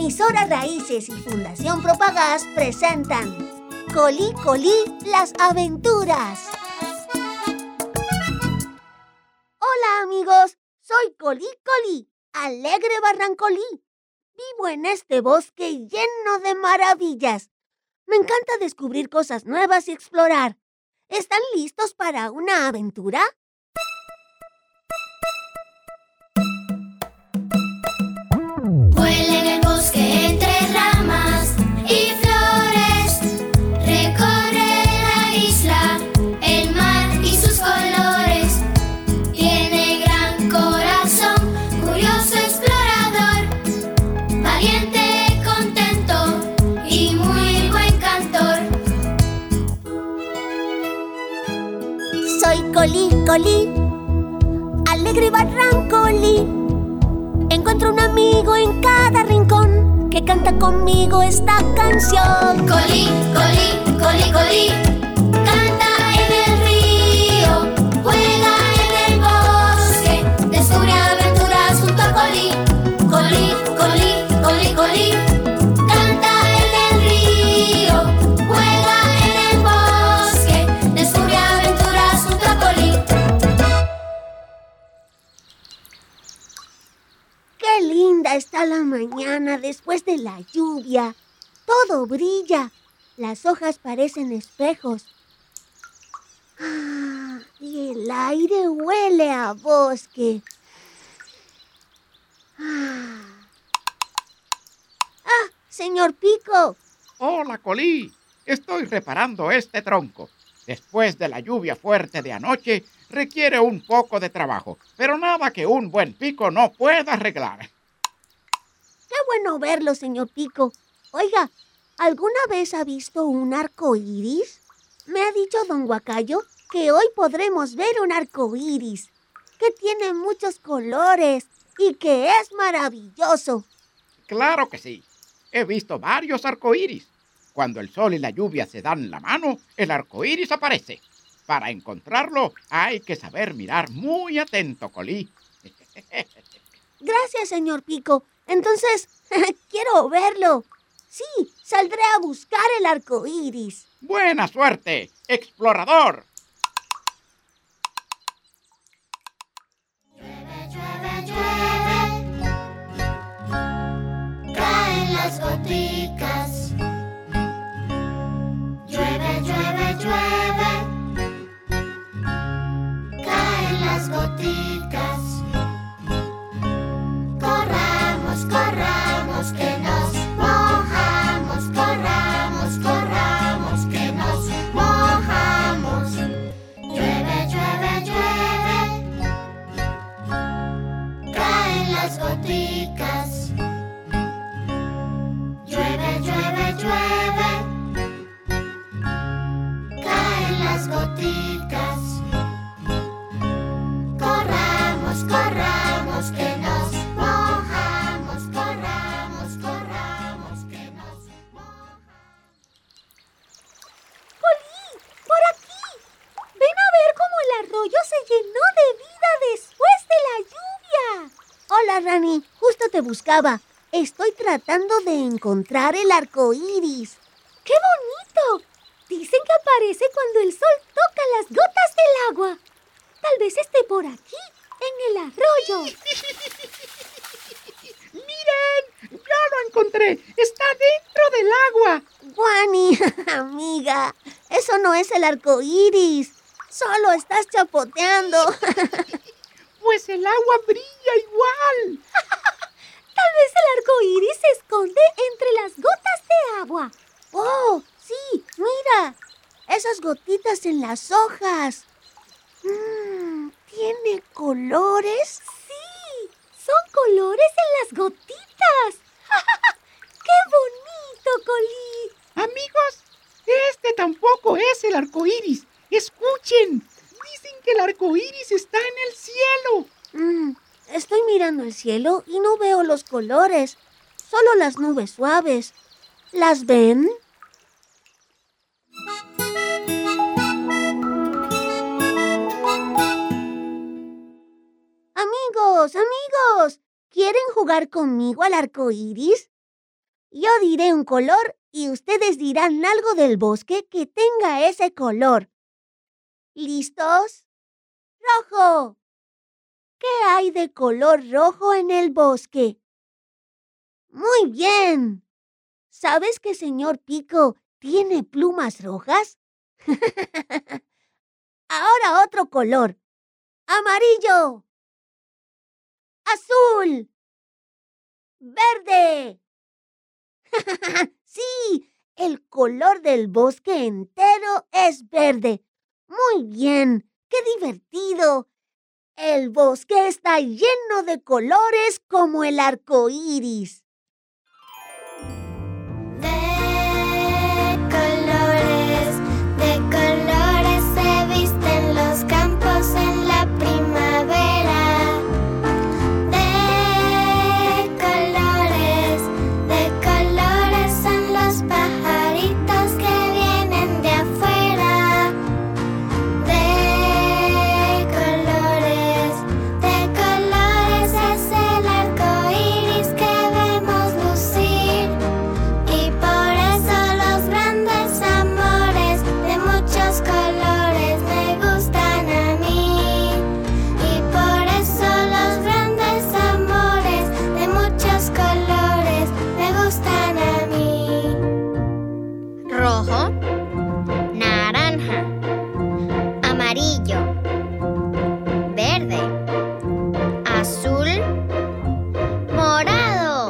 Emisora Raíces y Fundación Propagás presentan Colí, Colí, las aventuras. Hola amigos, soy Colí, Colí, alegre Barrancolí. Vivo en este bosque lleno de maravillas. Me encanta descubrir cosas nuevas y explorar. ¿Están listos para una aventura? Vuela en el bosque entre ramas y flores, recorre la isla, el mar y sus colores. Tiene gran corazón, curioso explorador, valiente, contento y muy buen cantor. Soy Colí, Colí, alegre Barrancolí. Encuentro un amigo en cada rincón que canta conmigo esta canción. Colí, colí, colí, colí, canta en el río, juega en el bosque, descubre aventuras junto a Colí. Colí, colí, colí, colí, canta en el río, juega en el bosque, descubre aventuras junto a Colí. ¡Qué linda está la mañana después de la lluvia! Todo brilla, las hojas parecen espejos. Y el aire huele a bosque. Señor Pico. Hola, Colí. Estoy reparando este tronco. Después de la lluvia fuerte de anoche, requiere un poco de trabajo, pero nada que un buen pico no pueda arreglar. Qué bueno verlo, señor Pico. Oiga, ¿alguna vez ha visto un arco iris? Me ha dicho don Huacayo que hoy podremos ver un arco iris, que tiene muchos colores y que es maravilloso. Claro que sí. He visto varios arcoíris. Cuando el sol y la lluvia se dan la mano, el arcoíris aparece. Para encontrarlo, hay que saber mirar muy atento, Colí. Gracias, señor Pico. Entonces, quiero verlo. Sí, saldré a buscar el arco iris. ¡Buena suerte, explorador! Llueve, llueve, llueve, caen las goticas. Llueve, llueve, llueve, caen las goticas. Corramos, corramos, que nos mojamos. Corramos, corramos, que nos mojamos. Llueve, llueve, llueve, caen las goticas. Llueve, llueve, llueve, caen las goticas. Corramos, corramos, que nos mojamos. Corramos, corramos, que nos mojamos. ¡Colí! ¡Por aquí! ¡Ven a ver cómo el arroyo se llenó de vida después de la lluvia! Hola, Rani. Justo te buscaba. Estoy tratando de encontrar el arco iris. ¡Qué bonito! Dicen que aparece cuando el sol toca las gotas del agua. Tal vez esté por aquí, en el arroyo. ¡Miren! ¡Ya lo encontré! ¡Está dentro del agua! Guani, amiga, eso no es el arco iris. Solo estás chapoteando. Pues el agua brilla igual. Tal vez el arco iris se esconde entre las gotas de agua. ¡Oh, sí! ¡Mira! Esas gotitas en las hojas. ¿Tiene colores? Sí, son colores en las gotitas. ¡Qué bonito, Colí! Amigos, este tampoco es el arco iris. ¡Escuchen! Dicen que el arco iris está en el cielo. Estoy mirando el cielo y no veo los colores, solo las nubes suaves. ¿Las ven? Amigos, ¿quieren jugar conmigo al arco iris? Yo diré un color y ustedes dirán algo del bosque que tenga ese color. ¿Listos? ¡Rojo! ¿Qué hay de color rojo en el bosque? ¡Muy bien! ¿Sabes que señor Pico tiene plumas rojas? Ahora otro color. ¡Amarillo! ¡Azul! ¡Verde! Sí, el color del bosque entero es verde. Muy bien, qué divertido. El bosque está lleno de colores como el arco iris. De colores se visten los campos en la primavera. De colores son los pajaritos que vienen de afuera. De colores es el arco iris que vemos lucir. Y por eso los grandes amores de muchos colores me gustan a mí. Y por eso los grandes amores de muchos colores me gustan a mí. Rojo, naranja, amarillo, verde, azul, morado.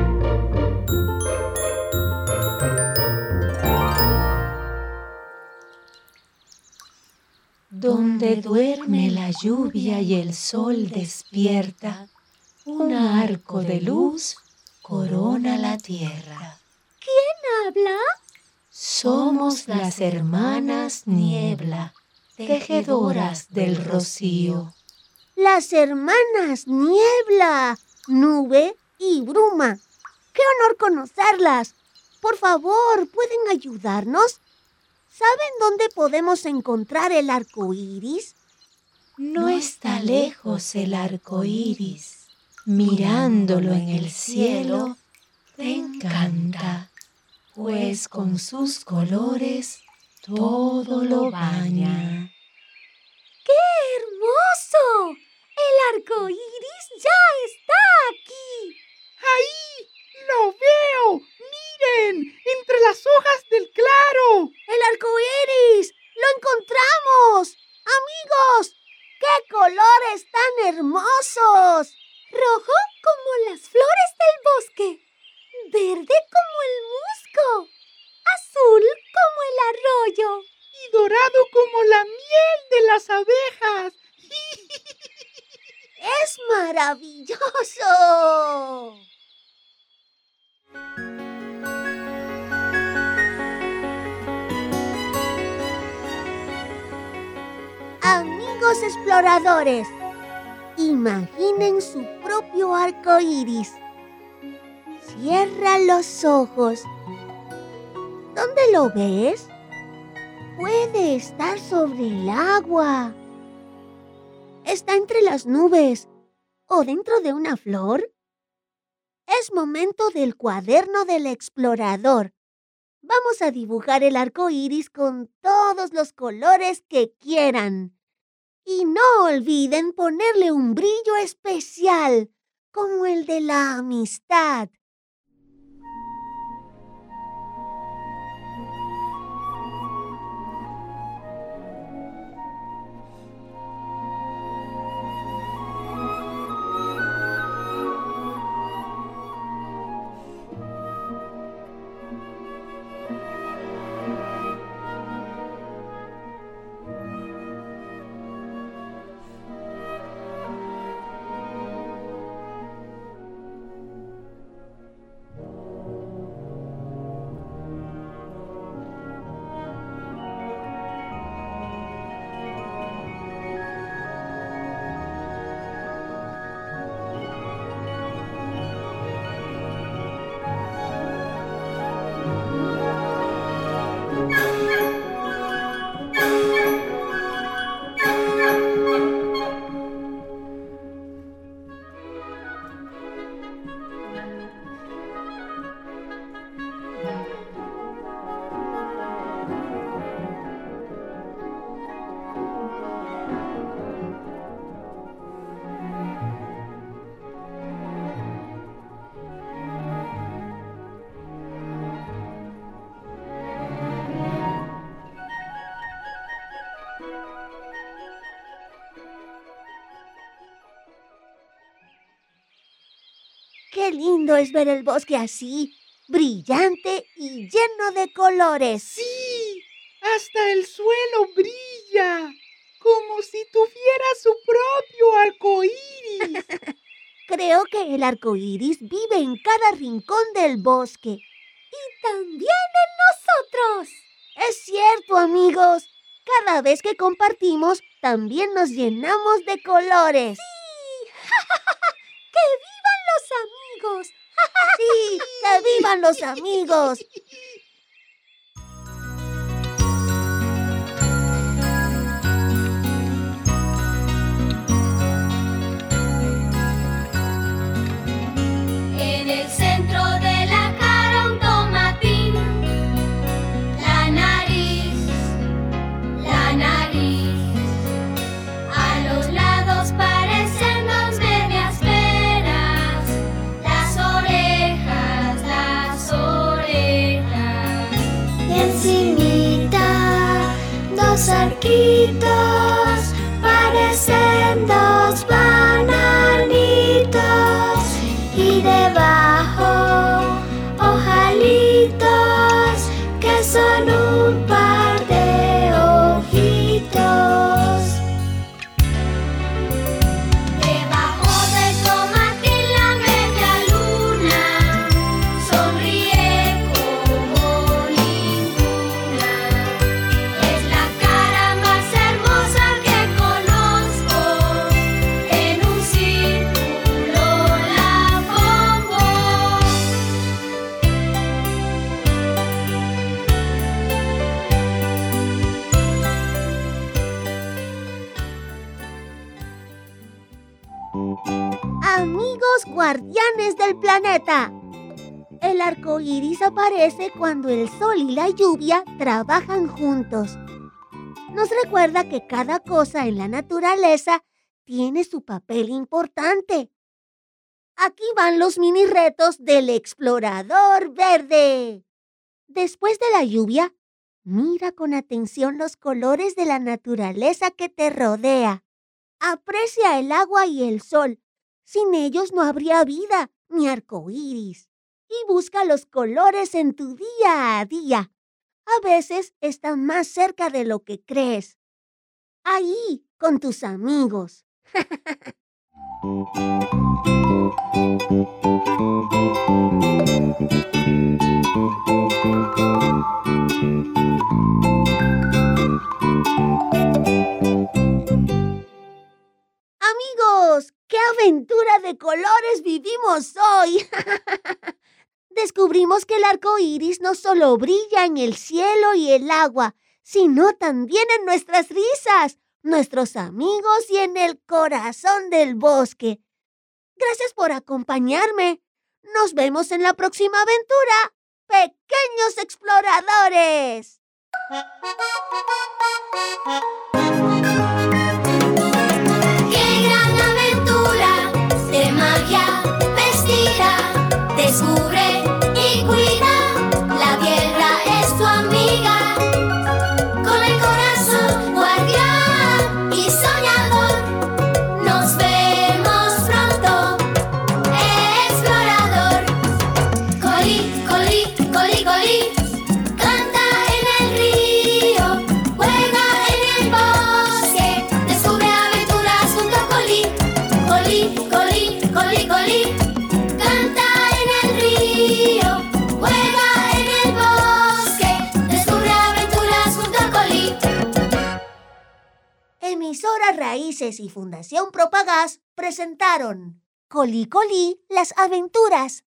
Donde duerme la lluvia y el sol despierta, un arco de luz corona la tierra. ¿Quién habla? Somos las hermanas Niebla, tejedoras del rocío. Las hermanas Niebla, Nube y Bruma. ¡Qué honor conocerlas! Por favor, ¿pueden ayudarnos? ¿Saben dónde podemos encontrar el arco iris? No está lejos el arco iris. Mirándolo en el cielo, te encanta, pues con sus colores todo lo baña. ¡Qué hermoso! ¡El arco iris ya está aquí! ¡Ahí! ¡Lo veo! ¡Miren! ¡Entre las hojas del claro! ¡El arco iris! ¡Lo encontramos! ¡Amigos! ¡Qué colores tan hermosos! Rojo como las flores del bosque. Verde como el musgo. Azul como el arroyo. Y dorado como la miel de las abejas. ¡Es maravilloso! Amigos exploradores, imaginen su propio arco iris. Cierra los ojos. ¿Dónde lo ves? Puede estar sobre el agua. ¿Está entre las nubes o dentro de una flor? Es momento del cuaderno del explorador. Vamos a dibujar el arco iris con todos los colores que quieran. Y no olviden ponerle un brillo especial, como el de la amistad. Qué lindo es ver el bosque así, brillante y lleno de colores. Sí, hasta el suelo brilla, como si tuviera su propio arco iris. Creo que el arco iris vive en cada rincón del bosque. Y también en nosotros. Es cierto, amigos. Cada vez que compartimos, también nos llenamos de colores. ¡Sí! ¡Que vivan los amigos! ¡Sí! ¡Que vivan los amigos! En el centro de la cara un tomatín, la nariz, a los lados parecen dos medias peras, las orejas, y encimita dos arquitos, parecen dos bananitos. Y debajo, ojalitos, que son un par de ojitos. Debajo del tomatín la media luna sonríe como ninguna. Es la cara más hermosa que conozco. En un círculo la pongo. Amigos guardianes del planeta. El arco iris aparece cuando el sol y la lluvia trabajan juntos. Nos recuerda que cada cosa en la naturaleza tiene su papel importante. Aquí van los mini retos del explorador verde. Después de la lluvia, mira con atención los colores de la naturaleza que te rodea. Aprecia el agua y el sol. Sin ellos no habría vida ni arco iris. Y busca los colores en tu día a día. A veces están más cerca de lo que crees. Ahí, con tus amigos. Amigos, ¡qué aventura de colores vivimos hoy! Descubrimos que el arco iris no solo brilla en el cielo y el agua, sino también en nuestras risas, nuestros amigos y en el corazón del bosque. Gracias por acompañarme. Nos vemos en la próxima aventura, pequeños exploradores. ¡Qué gran aventura de magia vestida! Descubre y cuida, la tierra es tu amiga. Con el corazón guardián y soñador, nos vemos pronto, explorador. Colí, colí, colí, colí, canta en el río, juega en el bosque, descubre aventuras junto a Colí. Colí, colí, colí, colí, canta en el río, juega en el bosque, descubre aventuras junto a Colí. Emisora Raíces y Fundación Propagás presentaron Colí Colí, las aventuras